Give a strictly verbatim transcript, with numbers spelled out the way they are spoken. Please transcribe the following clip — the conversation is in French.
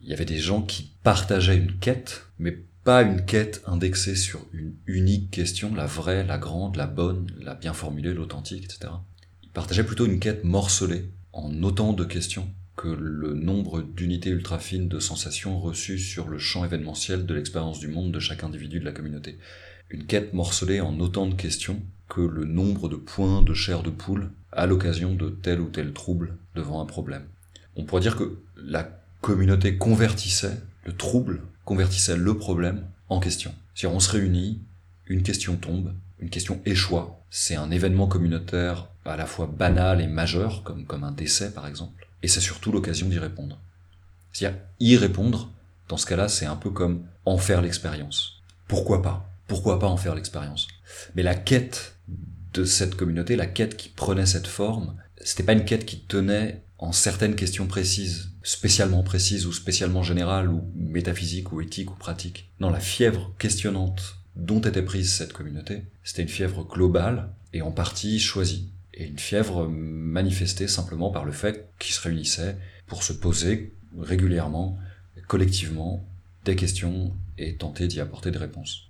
il y avait des gens qui partageaient une quête, mais pas une quête indexée sur une unique question, la vraie, la grande, la bonne, la bien formulée, l'authentique, et cetera. Ils partageaient plutôt une quête morcelée, en autant de questions que le nombre d'unités ultra fines de sensations reçues sur le champ événementiel de l'expérience du monde de chaque individu de la communauté. Une quête morcelée en autant de questions que le nombre de points de chair de poule à l'occasion de tel ou tel trouble devant un problème. On pourrait dire que la communauté convertissait le trouble, convertissait le problème en question. Si on se réunit, une question tombe, une question échoua, c'est un événement communautaire à la fois banal et majeur, comme, comme un décès par exemple, et c'est surtout l'occasion d'y répondre. C'est-à-dire, y répondre, dans ce cas-là, c'est un peu comme en faire l'expérience. Pourquoi pas ? Pourquoi pas en faire l'expérience ? Mais la quête de cette communauté, la quête qui prenait cette forme, c'était pas une quête qui tenait en certaines questions précises, spécialement précises ou spécialement générales ou métaphysiques ou éthiques ou pratiques. Non, la fièvre questionnante dont était prise cette communauté, c'était une fièvre globale et en partie choisie. Et une fièvre manifestée simplement par le fait qu'ils se réunissaient pour se poser régulièrement, collectivement, des questions et tenter d'y apporter des réponses.